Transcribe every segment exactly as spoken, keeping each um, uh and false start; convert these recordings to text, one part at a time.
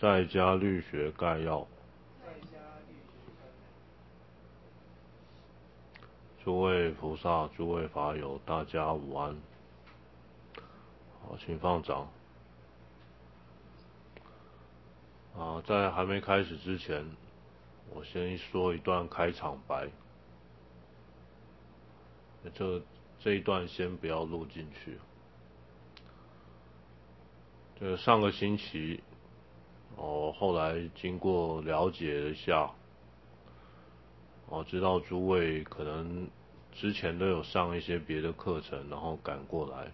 在家律学概要。诸位菩萨、诸位法友，大家午安。好，请放掌。啊，在还没开始之前，我先说一段开场白。这这一段先不要录进去。这上个星期，我后来经过了解一下，我知道诸位可能之前都有上一些别的课程，然后赶过来。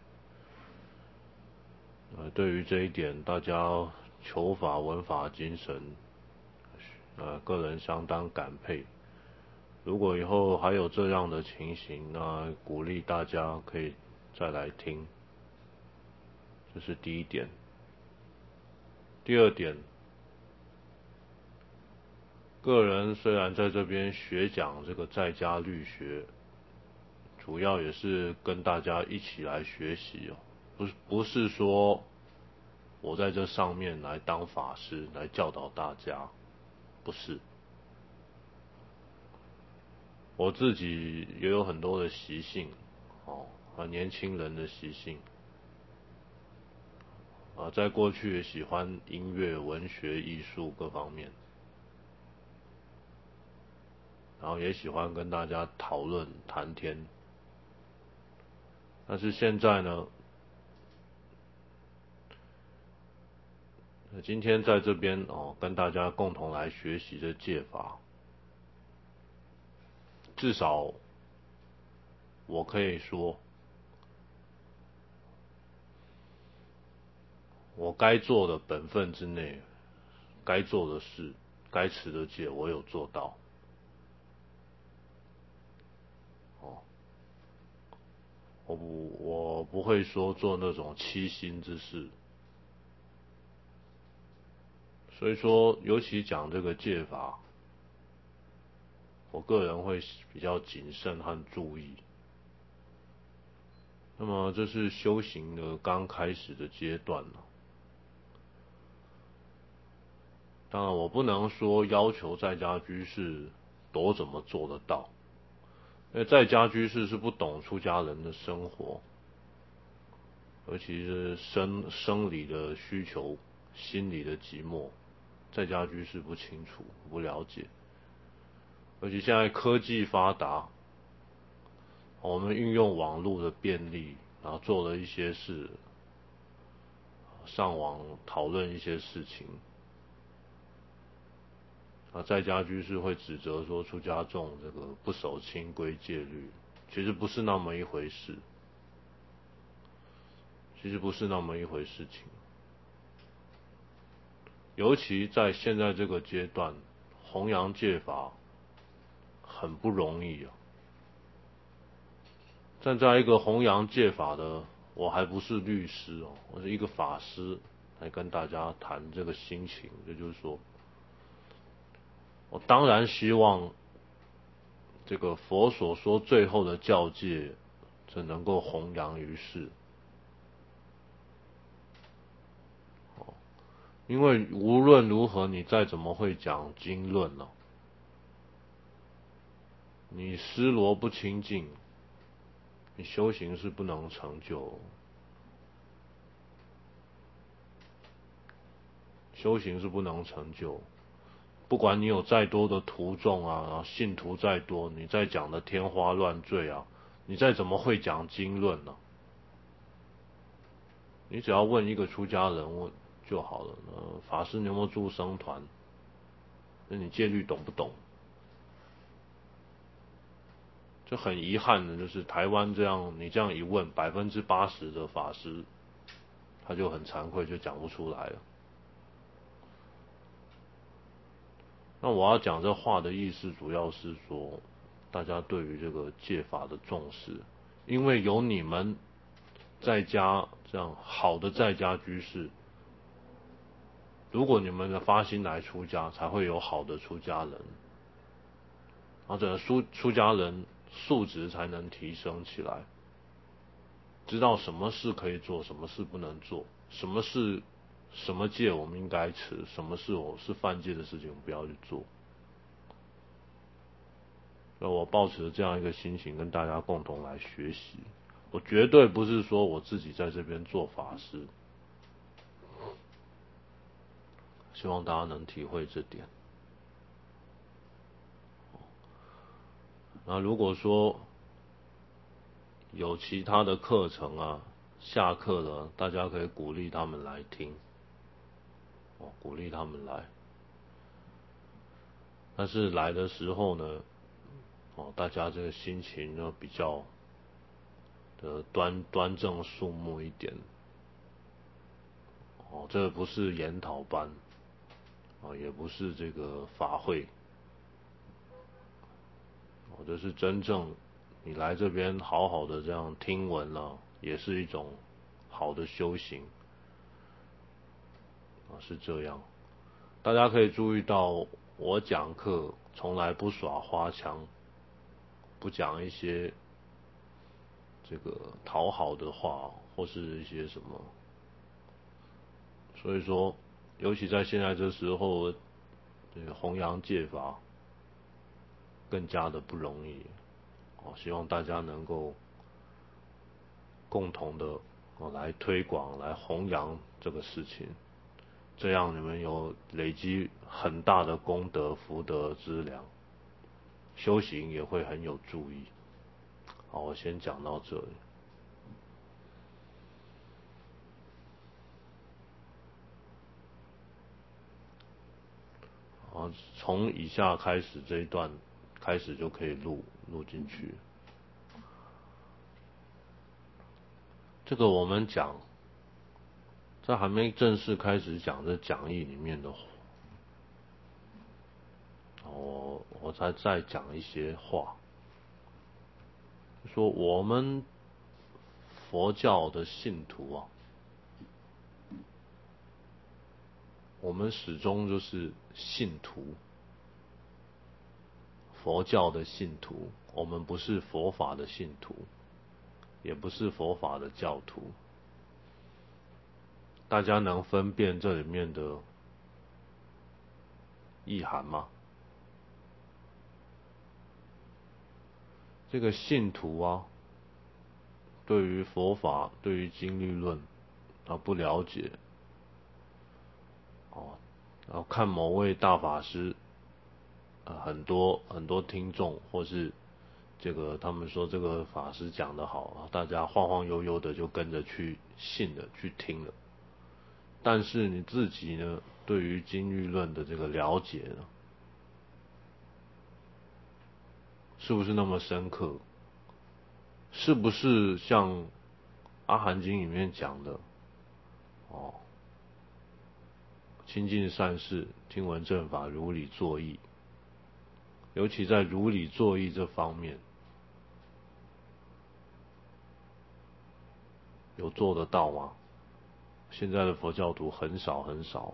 呃，对于这一点，大家求法闻法精神，呃，个人相当感佩。如果以后还有这样的情形，那鼓励大家可以再来听。这是第一点。第二点，个人虽然在这边学讲这个在家律学，主要也是跟大家一起来学习哦，不是不是说我在这上面来当法师来教导大家，不是。我自己也有很多的习性，哦，和年轻人的习性，啊，在过去也喜欢音乐、文学、艺术各方面，然后也喜欢跟大家讨论谈天。但是现在呢，今天在这边哦，跟大家共同来学习这戒法，至少我可以说，我该做的本分之内，该做的事，该持的戒，我有做到。哦，我不我不会说做那种欺心之事。所以说，尤其讲这个戒法，我个人会比较谨慎和注意。那么这是修行的刚开始的阶段了。当然，我不能说要求在家居士都怎么做得到，因为在家居士是不懂出家人的生活，尤其是生生理的需求、心理的寂寞，在家居士不清楚、不了解。尤其现在科技发达，我们运用网络的便利，然后做了一些事，上网讨论一些事情。啊，在家居士会指责说出家众这个不守清规戒律，其实不是那么一回事，其实不是那么一回事情。尤其在现在这个阶段，弘扬戒法很不容易啊。站在一个弘扬戒法的，我还不是律师哦，我是一个法师，来跟大家谈这个心情，也就是说，我当然希望这个佛所说最后的教戒，这能够弘扬于世。因为无论如何，你再怎么会讲经论呢、啊，你思罗不清净，你修行是不能成就，修行是不能成就。不管你有再多的徒众啊，然后信徒再多，你再讲的天花乱坠啊，你再怎么会讲经论呢、啊？你只要问一个出家人问就好了。呃，法师你有没有住僧团？那你戒律懂不懂？就很遗憾的，就是台湾这样，你这样一问，百分之八十的法师他就很惭愧，就讲不出来了。那我要讲这话的意思，主要是说，大家对于这个戒法的重视，因为有你们在家这样好的在家居士，如果你们的发心来出家，才会有好的出家人，然后整个出出家人素质才能提升起来，知道什么事可以做，什么事不能做，什么事什么戒我们应该持，什么是我是犯戒的事情，我们不要去做。那我抱持这样一个心情，跟大家共同来学习。我绝对不是说我自己在这边做法师，希望大家能体会这点。那如果说有其他的课程啊，下课了，大家可以鼓励他们来听，哦，鼓励他们来。但是来的时候呢，哦，大家这个心情呢比较的端端正肃穆一点。哦，这个不是研讨班，哦，也不是这个法会，哦，这是真正你来这边好好的这样听闻了，也是一种好的修行，啊，是这样。大家可以注意到，我讲课从来不耍花枪，不讲一些这个讨好的话，或是一些什么。所以说，尤其在现在这时候，这个弘扬戒法更加的不容易。哦，希望大家能够共同的哦来推广、来弘扬这个事情，这样你们有累积很大的功德、福德资粮，修行也会很有助益。好，我先讲到这里。啊，从以下开始这一段开始就可以录录进去。这个我们讲，在还没正式开始讲这讲义里面的，我我再再讲一些话，说我们佛教的信徒啊，我们始终就是信徒，佛教的信徒，我们不是佛法的信徒，也不是佛法的教徒。大家能分辨这里面的意涵吗？这个信徒啊，对于佛法，对于经律论啊不了解，哦，然后看某位大法师，呃，很多很多听众或是这个他们说这个法师讲得好，大家晃晃悠悠的就跟着去信了，去听了。但是你自己呢，对于经律论的这个了解呢，是不是那么深刻？是不是像阿含经里面讲的，哦，亲近善事，听闻正法，如理作意。尤其在如理作意这方面，有做得到吗？现在的佛教徒很少很少，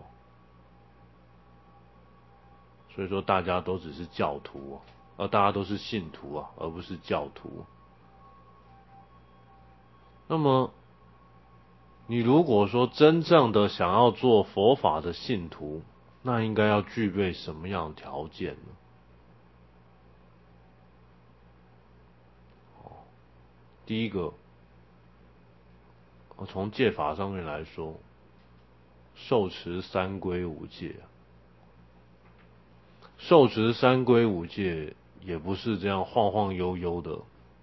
所以说大家都只是教徒，而大家都是信徒啊，而不是教徒。那么，你如果说真正的想要做佛法的信徒，那应该要具备什么样的条件呢？第一个，从戒法上面来说，受持三规五戒。受持三规五戒也不是这样晃晃悠悠的，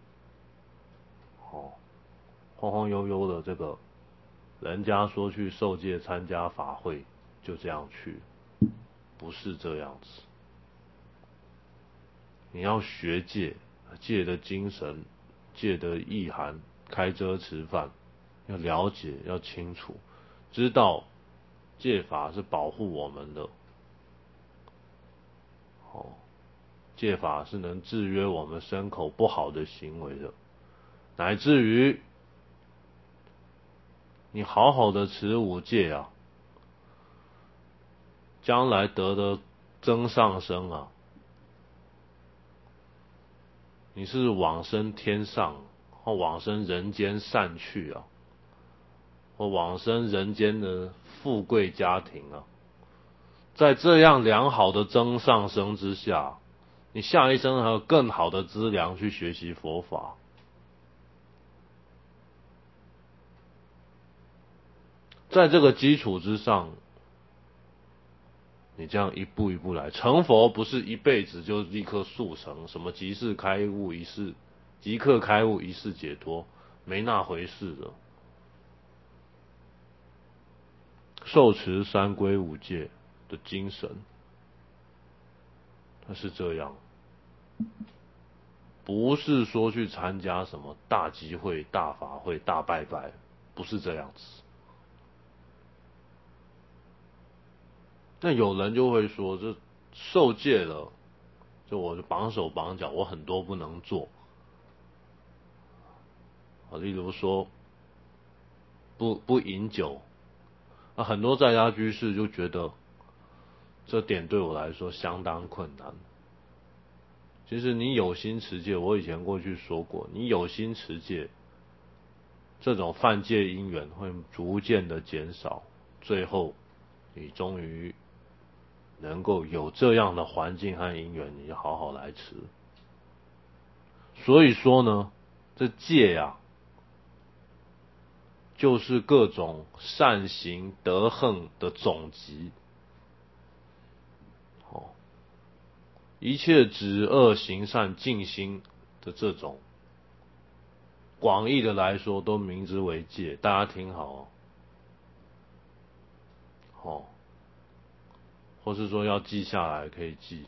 哦，晃晃悠悠的这个，人家说去受戒参加法会，就这样去，不是这样子。你要学戒，戒的精神，戒的意涵，开遮持犯，要了解，要清楚，知道戒法是保护我们的，哦，戒法是能制约我们身口不好的行为的，乃至于你好好的持五戒啊，将来得的增上生啊，你是往生天上或往生人间善趣啊， 或往生人间的富贵家庭啊，在这样良好的增上生之下，你下一生还有更好的资粮去学习佛法。在这个基础之上，你这样一步一步来，成佛不是一辈子就立刻速成，什么即世开悟一世，即刻开悟一世解脱，没那回事的。受持三归五戒的精神，它是这样，不是说去参加什么大集会、大法会、大拜拜，不是这样子。那有人就会说，这受戒了，就我就绑手绑脚，我很多不能做。啊，例如说不不饮酒，那很多在家居士就觉得这点对我来说相当困难。其实你有心持戒，我以前过去说过，你有心持戒，这种犯戒因缘会逐渐的减少，最后你终于能够有这样的环境和因缘，你就好好来持。所以说呢，这戒呀、啊，就是各种善行德行的总集。哦，一切止恶行善尽心的这种，广义的来说都名之为戒。大家听好哦。哦，或是说要记下来可以记，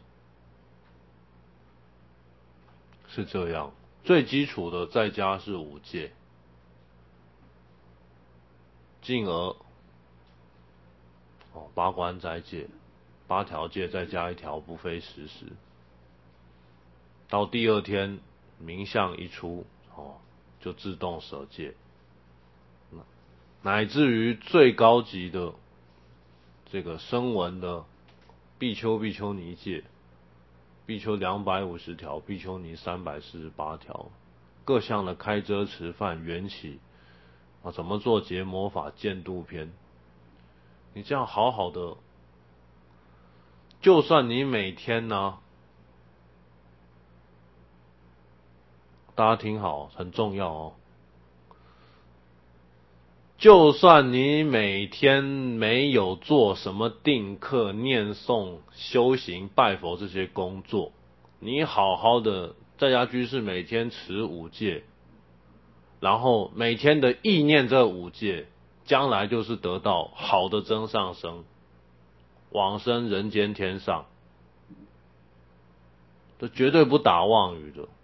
是这样。最基础的在家是五戒，进而哦八关斋戒，八条戒再加一条不非时时。到第二天明相一出，哦就自动舍戒，乃至于最高级的这个声闻的比丘比丘尼戒，比丘两百五十条，比丘尼三百四十八条，各项的开遮持犯缘起啊，怎么做结魔法见度篇，你这样好好的，就算你每天呢，大家听好，很重要哦。就算你每天没有做什么定课、念诵、修行、拜佛这些工作，你好好的在家居士每天持五戒，然后每天的意念这五戒，将来就是得到好的增上生，往生人间天上，这绝对不打妄语的。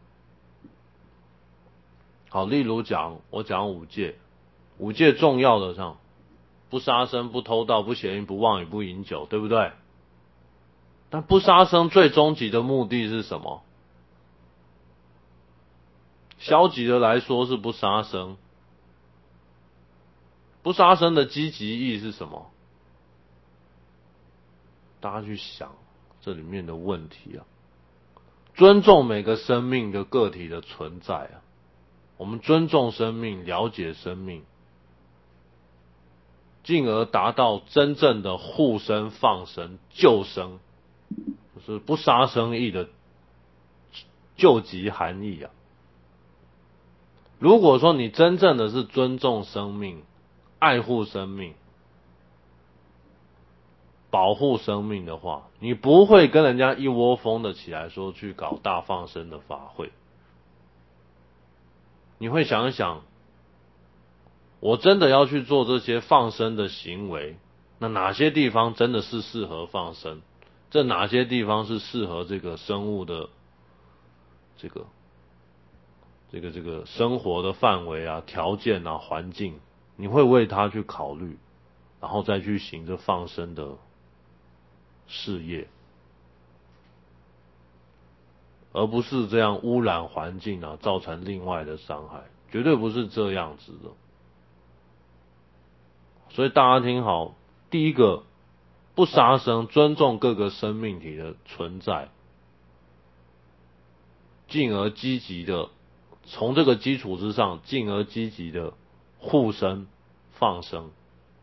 好，例如讲我讲五戒，五戒重要的上，不杀生、不偷盗、不邪淫、不妄语、不饮酒，对不对？但不杀生最终极的目的是什么？消极的来说是不杀生，不杀生的积极意是什么？大家去想这里面的问题啊，尊重每个生命的个体的存在啊，我们尊重生命，了解生命，进而达到真正的护生、放生、救生，就是不杀生意的救急含义啊。如果说你真正的是尊重生命、爱护生命、保护生命的话，你不会跟人家一窝蜂的起来说去搞大放生的法会。你会想一想，我真的要去做这些放生的行为，那哪些地方真的是适合放生？这哪些地方是适合这个生物的这个这个这个生活的范围啊、条件啊、环境，你会为它去考虑，然后再去行这放生的事业，而不是这样污染环境啊，造成另外的伤害，绝对不是这样子的。所以大家听好，第一个，不杀生，尊重各个生命体的存在，进而积极的从这个基础之上，进而积极的护生、 放生。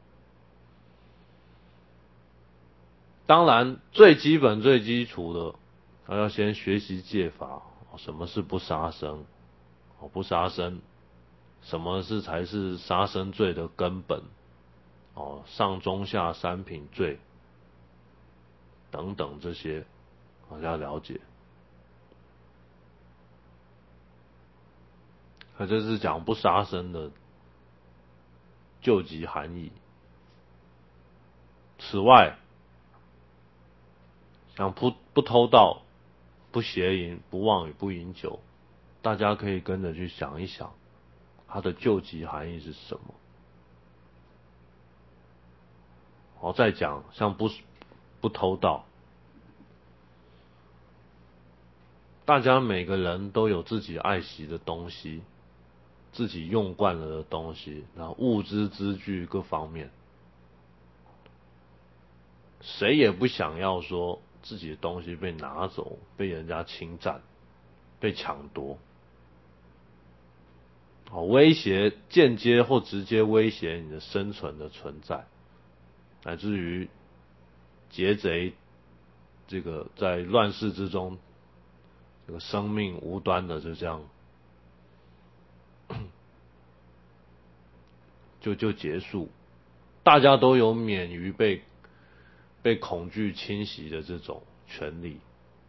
当然，最基本、最基础的，他要先学习戒法，什么是不杀生？不杀生，什么是才是杀生罪的根本？哦，上中下三品罪等等这些，我要了解。可这是讲不杀生的究极含义。此外，像不不偷盗、不邪淫、不妄语、不饮酒，大家可以跟着去想一想，它的究极含义是什么。好，再讲像不不偷盗，大家每个人都有自己爱惜的东西，自己用惯了的东西，然后物资资具各方面，谁也不想要说自己的东西被拿走，被人家侵占，被抢夺。好，威胁间接或直接威胁你的生存的存在，乃至于劫贼这个在乱世之中，这个生命无端的就这样就就结束，大家都有免于被被恐惧侵袭的这种权利。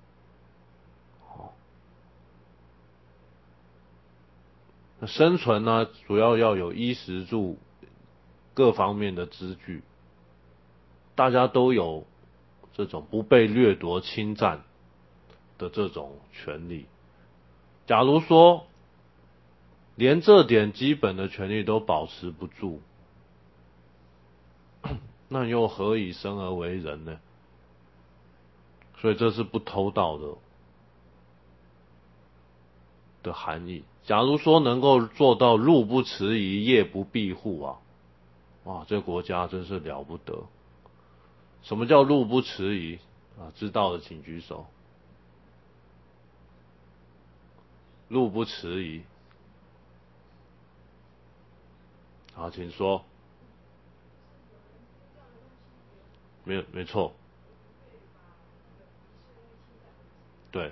那生存呢，主要要有衣食住各方面的资具，大家都有这种不被掠夺侵占的这种权利。假如说连这点基本的权利都保持不住，那又何以生而为人呢？所以这是不偷盗的的含义。假如说能够做到路不迟疑，夜不闭户啊，哇，这国家真是了不得。什么叫路不迟疑啊？知道的请举手。路不迟疑，好，请说。没有，没错。对，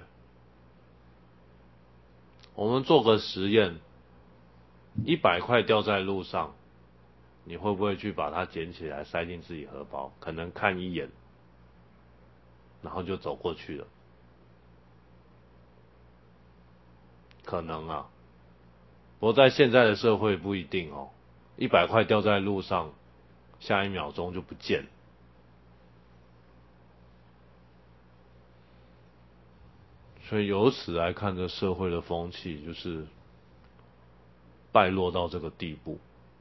我们做个实验，一百块掉在路上，你会不会去把它捡起来塞进自己荷包？可能看一眼，然后就走过去了。可能啊，不过在现在的社会不一定哦。一百块掉在路上，下一秒钟就不见了。所以由此来看，这社会的风气就是败落到这个地步。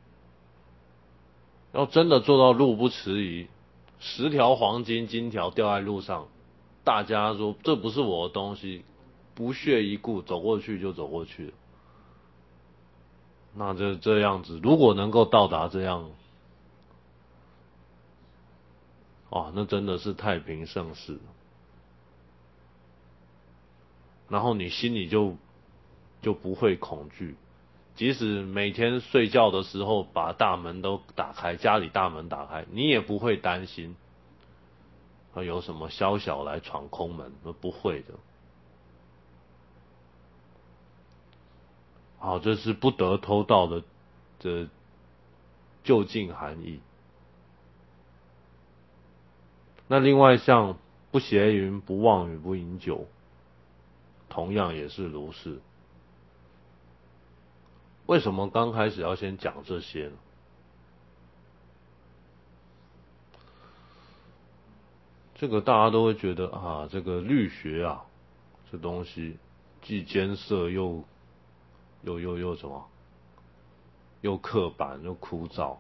要真的做到路不迟疑，十条黄金金条掉在路上，大家说这不是我的东西，不屑一顾，走过去就走过去了。那这这样子，如果能够到达这样，哇，那真的是太平盛世。然后你心里就就不会恐惧，即使每天睡觉的时候把大门都打开，家里大门打开，你也不会担心有什么宵小来闯空门，不会的。好，这是不得偷盗的的究竟含义。那另外像不邪淫、不妄语、不饮酒，同样也是如是。为什么刚开始要先讲这些呢？这个大家都会觉得啊，这个律学啊，这东西既艰涩又又又又什么，又刻板又枯燥。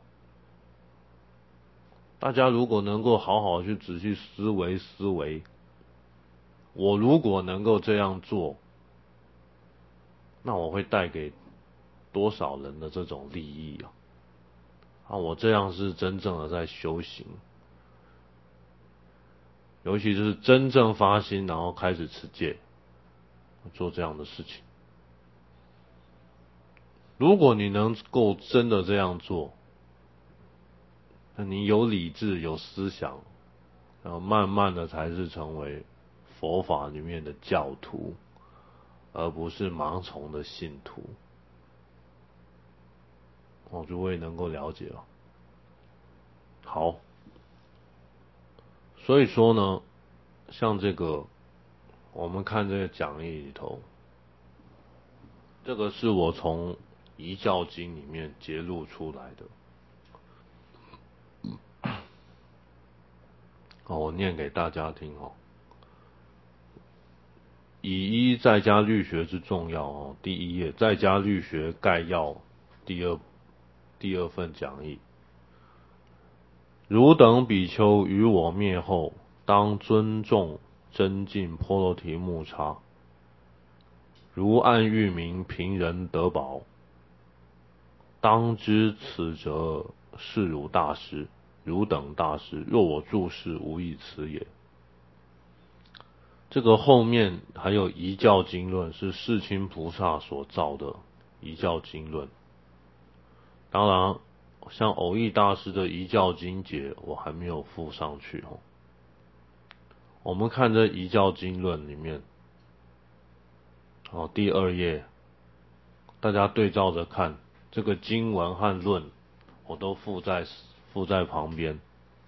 大家如果能够好好去仔细思维思维，我如果能够这样做，那我会带给多少人的这种利益啊？啊，我这样是真正的在修行，尤其是真正发心，然后开始持戒，做这样的事情。如果你能够真的这样做， 那你有理智有思想，然后慢慢的才是成为佛法里面的教徒，而不是盲从的信徒。哦，诸位能够了解哦。好，所以说呢，像这个我们看这个讲义里头，这个是我从《遗教经》里面揭露出来的。哦，我念给大家听哦。以一在家律学之重要哦，第一页在家律学概要第二第二份讲义。汝等比丘于我灭后，当尊重增进波罗提木叉。如暗喻名平人得宝，当知此则是汝大师。汝等大师，若我注释，无以此也。这个后面还有遗教经论，是世亲菩萨所造的遗教经论。当然，像偶益大师的遗教经解，我还没有附上去哦。我们看这遗教经论里面，哦，第二页，大家对照着看，这个经文和论，我都附在附在旁边。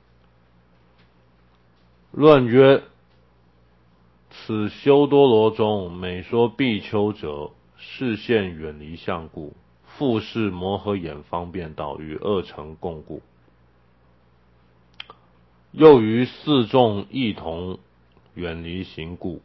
论曰：此修多罗中，每说比丘者，视线远离相故，复是摩诃眼方便道与二乘共故。又于四众异同远离行故。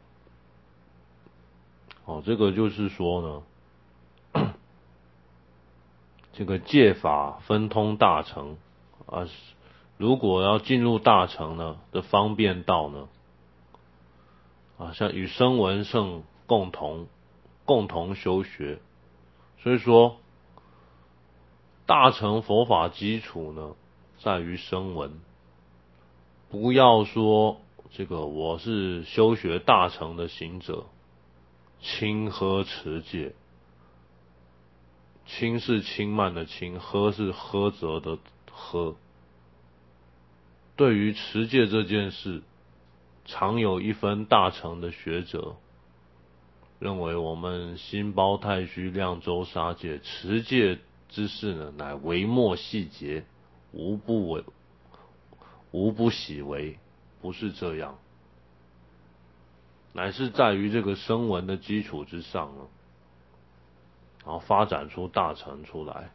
哦，这个就是说呢，这个戒法分通大乘啊，如果要进入大乘呢的方便道呢，啊，像与声闻圣共同共同修学，所以说大乘佛法基础呢在于声闻。不要说这个我是修学大乘的行者，轻呵持戒。轻是轻慢的轻，呵是呵责的呵。对于持戒这件事，常有一分大乘的学者认为，我们心包太虚量周杀戒持戒之事呢，乃微末细节，无不为无不喜为，不是这样，乃是在于这个声闻的基础之上呢，然后发展出大乘出来。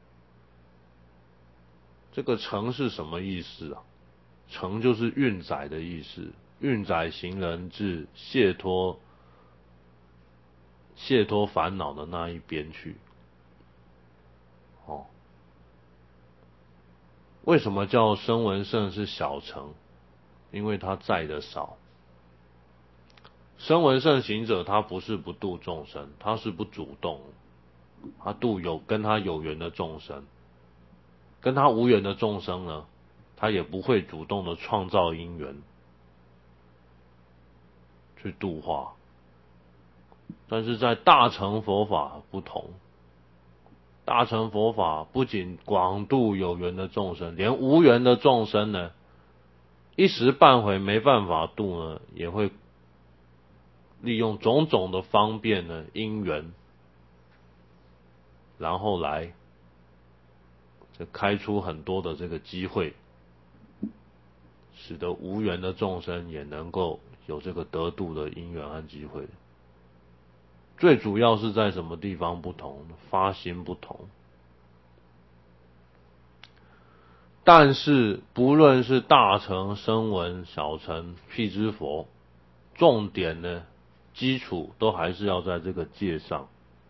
这个乘是什么意思啊？乘就是运载的意思，运载行人至解脱解脱烦恼的那一边去。哦，为什么叫声闻乘是小乘？因为他载的少。声闻乘行者他不是不度众生，他是不主动，他度有跟他有缘的众生，跟他无缘的众生呢，他也不会主动的创造因缘去度化。但是在大乘佛法不同，大乘佛法不仅广度有缘的众生，连无缘的众生呢，一时半会没办法度呢，也会利用种种的方便呢因缘，然后来这开出很多的这个机会，使得无缘的众生也能够有这个得度的因缘和机会。最主要是在什么地方不同？发心不同。但是不论是大乘、声闻、小乘、辟支佛，重点呢，基础都还是要在这个戒上。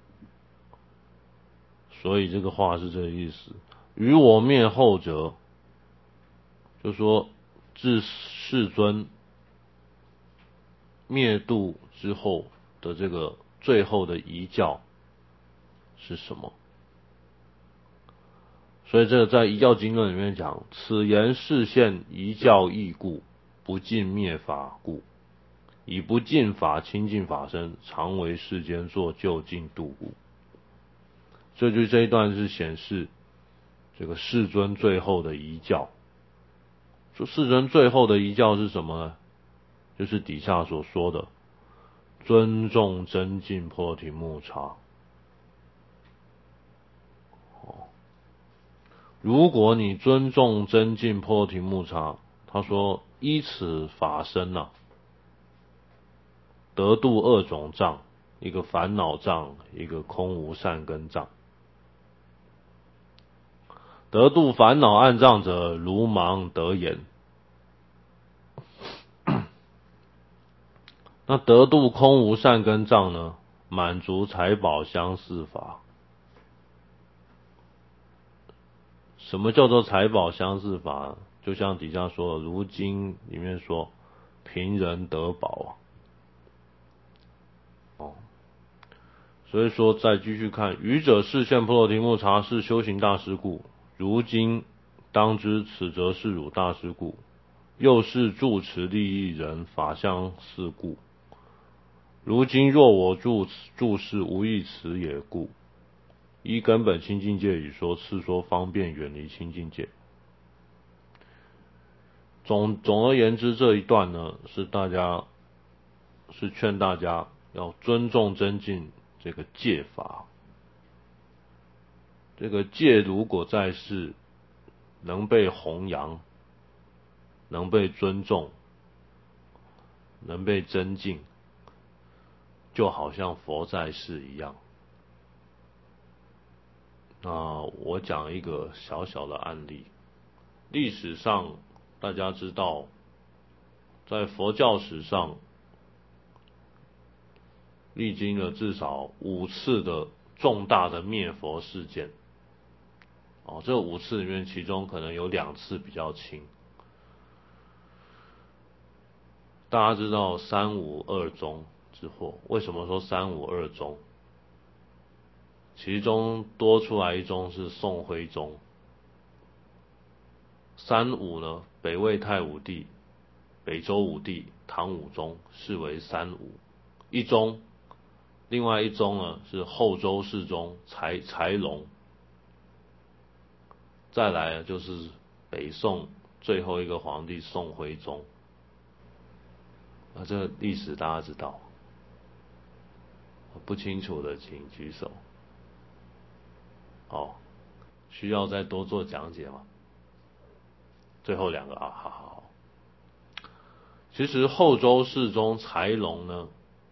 所以这个话是这个意思。于我灭后者，就说至世尊灭度之后的这个最后的遗教是什么？所以这个在遗教经论里面讲，此言示现遗教义故，不尽灭法故，以不尽法清净法身，常为世间作就近度故。所以就这一段是显示这个世尊最后的遗教世尊最后的遗教是什么呢？就是底下所说的尊重真净菩提木叉。如果你尊重真净菩提木叉，他说依此法身啊，得度二种障，一个烦恼障，一个空无善根障。得度烦恼暗障者，如盲得眼。那得度空无善根障呢？满足财宝相似法。什么叫做财宝相似法？就像底下说的，如经里面说，贫人得宝啊。哦，所以说再继续看，愚者视现菩提木叉是修行大师故，如今当知此则是汝大师故，又是住持利益人法相似故。如今若我住住世无益此也故，依根本清净戒语说，次说方便远离清净戒。总总而言之，这一段呢，是大家是劝大家要尊重真净这个戒法。这个戒如果在世能被弘扬，能被尊重，能被增进，就好像佛在世一样。那我讲一个小小的案例。历史上大家知道，在佛教史上历经了至少五次的重大的灭佛事件。哦，这五次里面，其中可能有两次比较轻。大家知道三武二宗之祸，为什么说三武二宗？其中多出来一宗是宋徽宗。三武呢，北魏太武帝、北周武帝、唐武宗视为三武，一宗，另外一宗呢是后周世宗柴柴龙。再来就是北宋最后一个皇帝宋徽宗。啊，这个历史大家知道，不清楚的请举手。哦，需要再多做讲解吗？最后两个啊，好好好。其实后周世宗柴龙呢，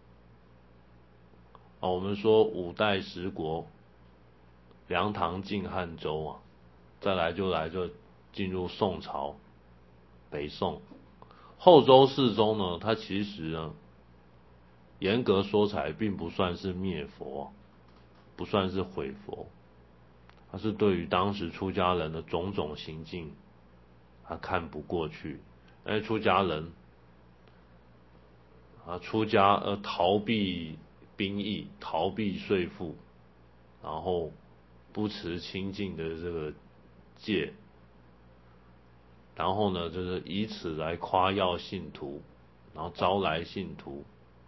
啊，我们说五代十国，梁唐晋汉周啊，再来就来就进入宋朝，北宋。后周世宗呢，他其实呢，严格说起来，并不算是灭佛，不算是毁佛，他是对于当时出家人的种种行径，他看不过去。因为出家人啊，出家呃逃避兵役，逃避税赋，然后不持清净的这个戒，然后呢，就是以此来夸耀信徒，然后招来信徒，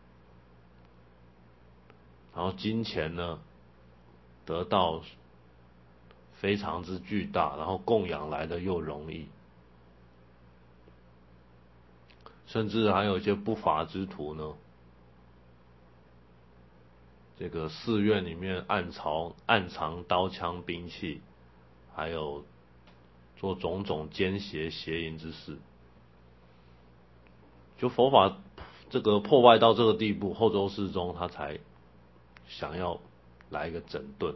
然后金钱呢得到非常之巨大，然后供养来的又容易，甚至还有一些不法之徒呢，这个寺院里面暗藏暗藏刀枪兵器，还有做种种奸邪邪淫之事。就佛法这个破坏到这个地步，后周世宗他才想要来一个整顿。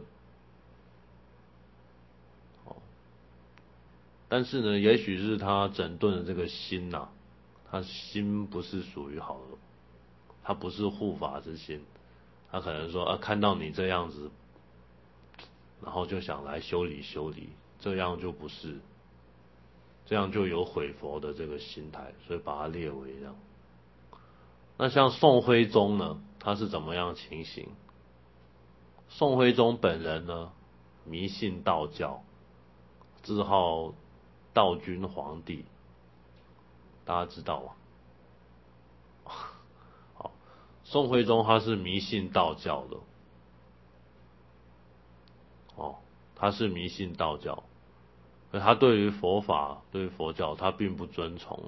但是呢，也许是他整顿的这个心呐、啊，他心不是属于好的，他不是护法之心，他可能说啊，看到你这样子，然后就想来修理修理，这样就不是，这样就有毁佛的这个心态，所以把它列为这样。那像宋徽宗呢，他是怎么样情形？宋徽宗本人呢，迷信道教，自号道君皇帝，大家知道吗？好，宋徽宗他是迷信道教的，哦，他是迷信道教， 他对于佛法、对于佛教，他并不尊崇。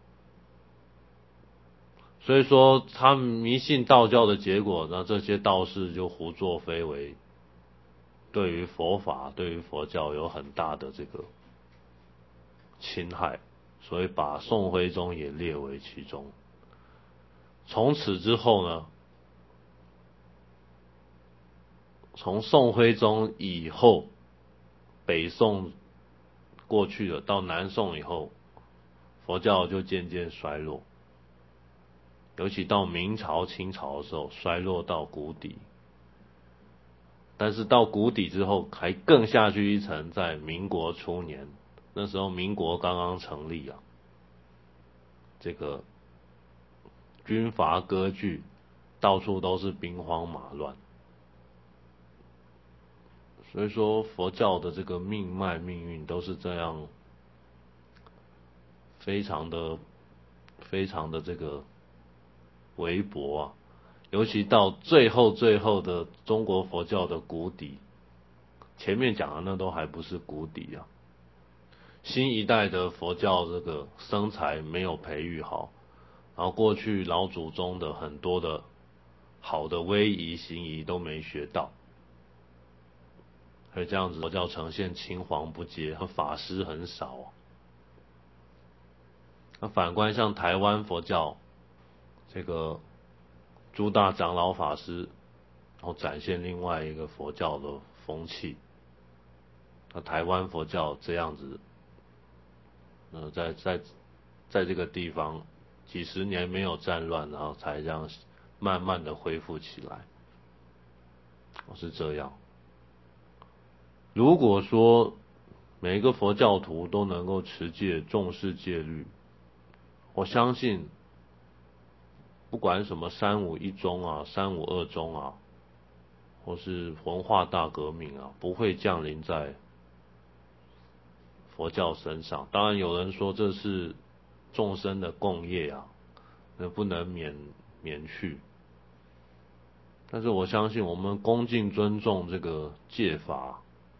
所以说，他迷信道教的结果，那这些道士就胡作非为，对于佛法、对于佛教有很大的这个侵害，所以把宋徽宗也列为其中。从此之后呢，从宋徽宗以后，北宋过去了，到南宋以后，佛教就渐渐衰落，尤其到明朝、清朝的时候，衰落到谷底。但是到谷底之后，还更下去一层，在民国初年，那时候民国刚刚成立啊，这个军阀割据，到处都是兵荒马乱。所以说，佛教的这个命脉、命运都是这样，非常的、非常的这个微薄啊。尤其到最后、最后的中国佛教的谷底，前面讲的那都还不是谷底啊。新一代的佛教这个僧才没有培育好，然后过去老祖宗的很多的好的威仪行仪都没学到。所以这样子佛教呈现青黄不接，和法师很少。那反观像台湾佛教，这个诸大长老法师，然后展现另外一个佛教的风气。那台湾佛教这样子，呃，在在在这个地方几十年没有战乱，然后才这样慢慢的恢复起来，是这样。如果说每一个佛教徒都能够持戒、重视戒律，我相信，不管什么三五一中啊、三五二中啊，或是文化大革命啊，不会降临在佛教身上。当然有人说这是众生的共业啊，那不能免免去。但是我相信我们恭敬尊重这个戒法，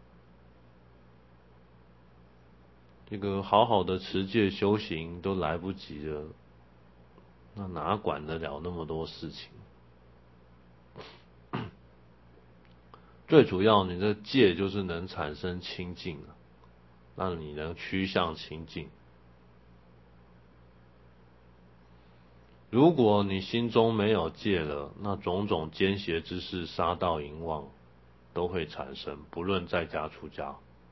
这个好好的持戒修行都来不及了，那哪管得了那么多事情？最主要，你的戒就是能产生清净，让你能趋向清净。如果你心中没有戒了，那种种奸邪之事、杀盗淫妄都会产生，不论在家出家，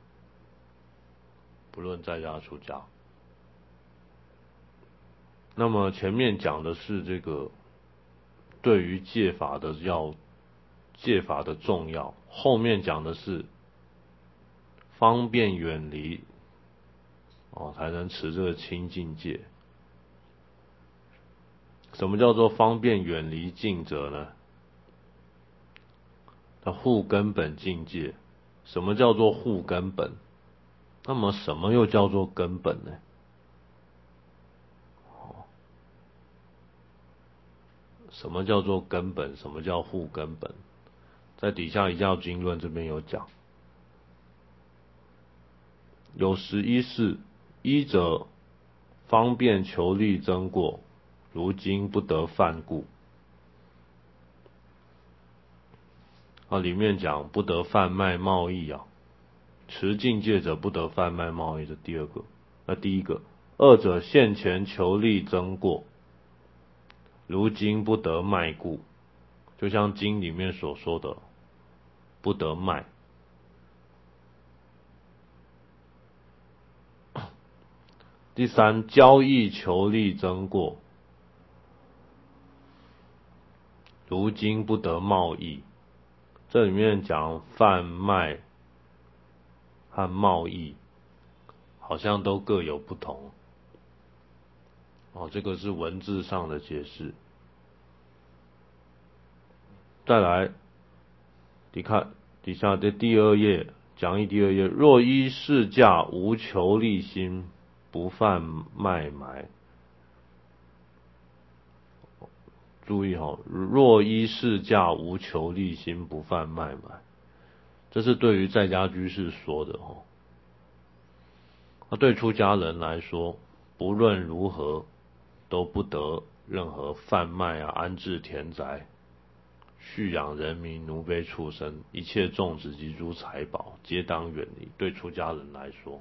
不论在家出家。那么前面讲的是这个对于戒法的要戒法的重要，后面讲的是方便远离哦，才能持这个清净戒。什么叫做方便远离境者呢？它护根本境界。什么叫做护根本？那么什么又叫做根本呢？什么叫做根本？什么叫护根本？在底下一教经论这边有讲，有十一事，一者方便求利增过，如今不得犯故。啊，里面讲不得贩卖贸易啊，持境界者不得贩卖贸易，这第二个。那第一个，二者现前求利增过，如今不得卖故，就像经里面所说的，不得卖。第三，交易求利增过，如今不得贸易。这里面讲贩卖和贸易，好像都各有不同。哦，这个是文字上的解释。再来，你看底下的第二页，讲义第二页，若依市价无求利心，不贩卖买。注意哦，若依市价无求利心，不贩卖买，这是对于在家居士说的哦。 那对出家人来说，不论如何都不得任何贩卖啊、安置田宅、蓄养人民、奴婢畜生，一切种植及诸财宝，皆当远离。对出家人来说，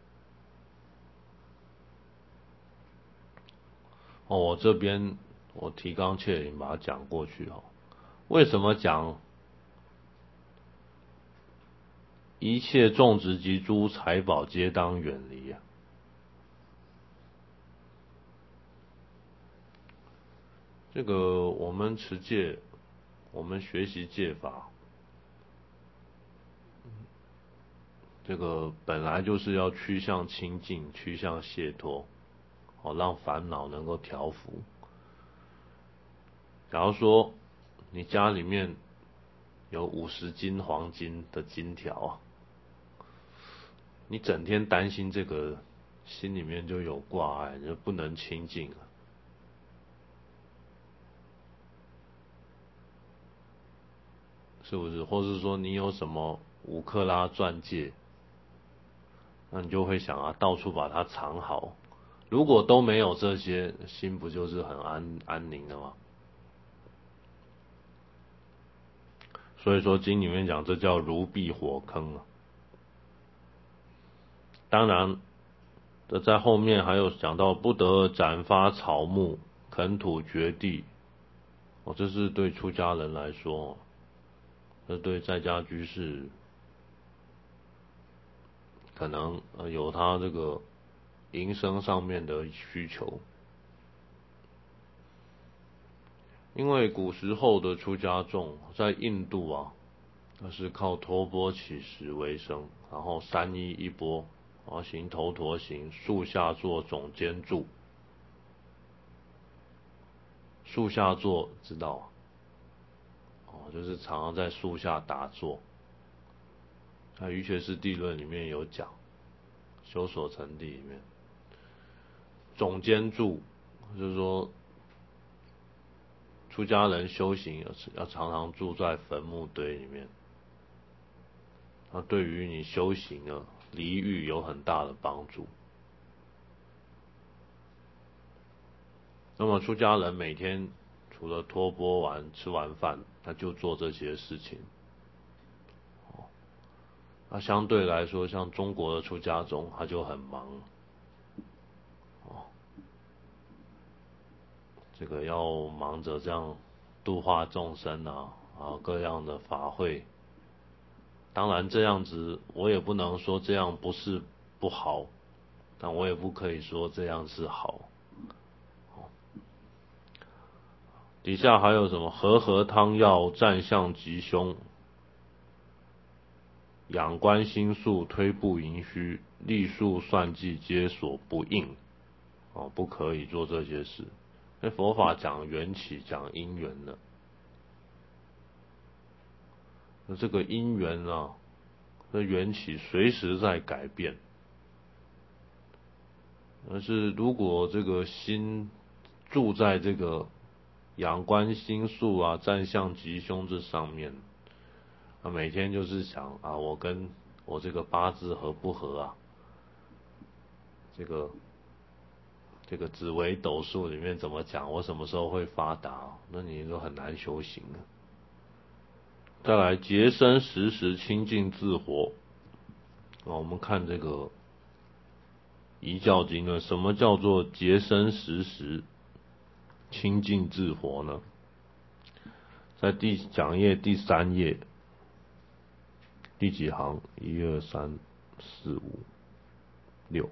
哦，我这边我提纲挈领把它讲过去哦。为什么讲一切种植及诸财宝皆当远离啊？这个我们持戒，我们学习戒法，这个本来就是要趋向清净，趋向解脱，哦，让烦恼能够调伏。假如说你家里面有五十斤黄金的金条啊，你整天担心这个，心里面就有挂碍，就不能清净了，是不是？或是说你有什么五克拉钻戒，那你就会想啊，到处把它藏好。如果都没有这些，心不就是很安安宁的吗？所以说经里面讲，这叫如避火坑啊。当然，这在后面还有讲到，不得斩伐草木，垦土掘地。哦，这是对出家人来说，这对在家居士可能有他这个营生上面的需求。因为古时候的出家众在印度啊，那是靠托钵乞食为生，然后三衣一钵，然后行头陀行，树下坐总监住。树下坐知道哦，就是常常在树下打坐。在《瑜伽师地论》里面有讲，修所成地里面，总监住就是说，出家人修行要常常住在坟墓堆里面，那对于你修行呢，离欲有很大的帮助。那么出家人每天除了托钵完吃完饭，他就做这些事情。那相对来说，像中国的出家众，他就很忙，哦，这个要忙着这样度化众生啊，啊各样的法会。当然这样子，我也不能说这样不是不好，但我也不可以说这样是好。底下还有什么和合汤药、占相吉凶、仰观心术、推步迎虚、历数算计，皆所不应。哦，不可以做这些事。因为佛法讲缘起，讲因缘的。那这个因缘啊，这缘起随时在改变。而是如果这个心住在这个仰观心术啊、占相吉凶这上面，啊，每天就是想啊，我跟我这个八字合不合啊？这个这个紫微斗数里面怎么讲？我什么时候会发达？那你就很难修行了。再来，洁身时时清净自活。啊，我们看这个遗教经论，什么叫做洁身时时清净自活呢？在第讲页第三页第几行？一二三四五六，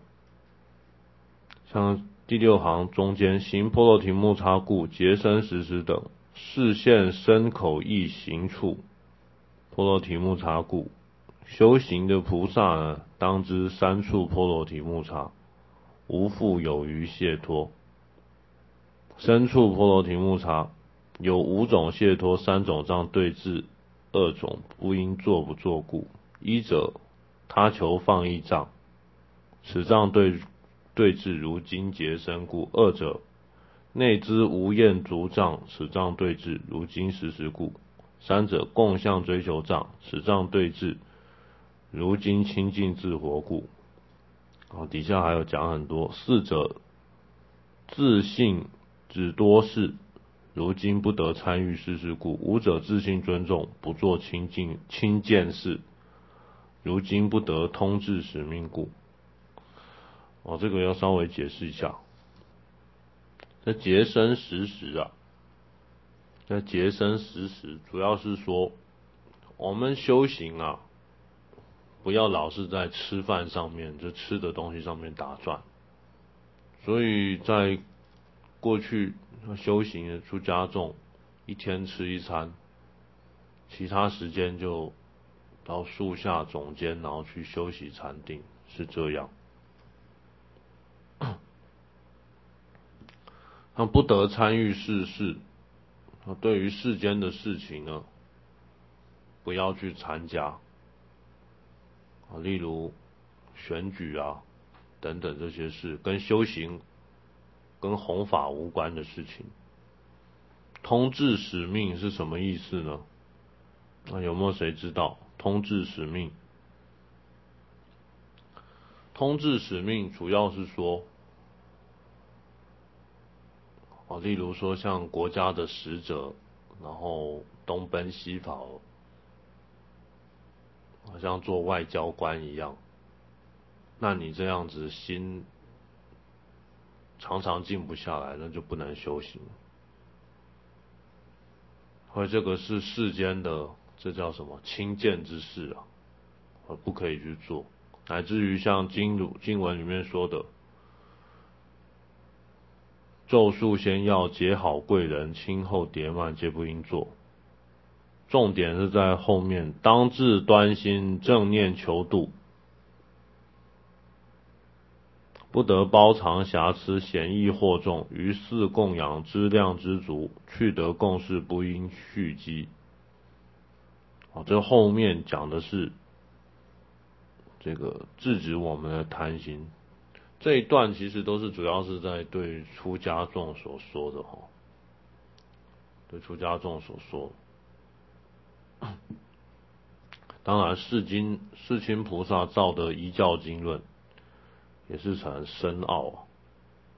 像第六行中间，行波罗提木叉故，洁身时时等，视现身口意行处，波罗提木叉故。修行的菩萨呢，当知三处波罗提木叉，无复有余解脱。身处波罗提木叉，有五种解脱，三种障对治，二种不应作不作故。一者，他求放逸障，此障对对治如今劫身故；二者，内知无厌足障，此障对治如今时时故；三者，共相追求障，此障对治如今清净自活故。 然后底下还有讲很多，四者自信只多事，如今不得参与世事故；五者自信尊重，不做轻近轻贱事，如今不得通治使命故。哦，这个要稍微解释一下。这洁身实时啊，这洁身实时主要是说，我们修行啊，不要老是在吃饭上面，就吃的东西上面打转。所以在过去修行的出家众，一天吃一餐，其他时间就到树下总监，然后去休息禅定，是这样。他不得参与世事，对于世间的事情呢，不要去参加，例如选举啊等等这些事，跟修行、跟弘法无关的事情。通治使命是什么意思呢？那有没有谁知道？通治使命，通治使命主要是说，哦，例如说像国家的使者，然后东奔西跑，好像做外交官一样。那你这样子心常常静不下来，那就不能修行。所以这个是世间的，这叫什么轻贱之事啊，不可以去做。乃至于像经经文里面说的，咒术仙药结好贵人，亲厚迭慢皆不应做。重点是在后面，当自端心正念求度，不得包藏瑕疵，显易惑众。于寺供养之量之足，去得共事不应蓄积。好，这后面讲的是这个制止我们的贪心。这一段其实都是主要是在对出家众所说的哈，对出家众所说。当然，世经世亲菩萨造的依教经论也是很深奥啊。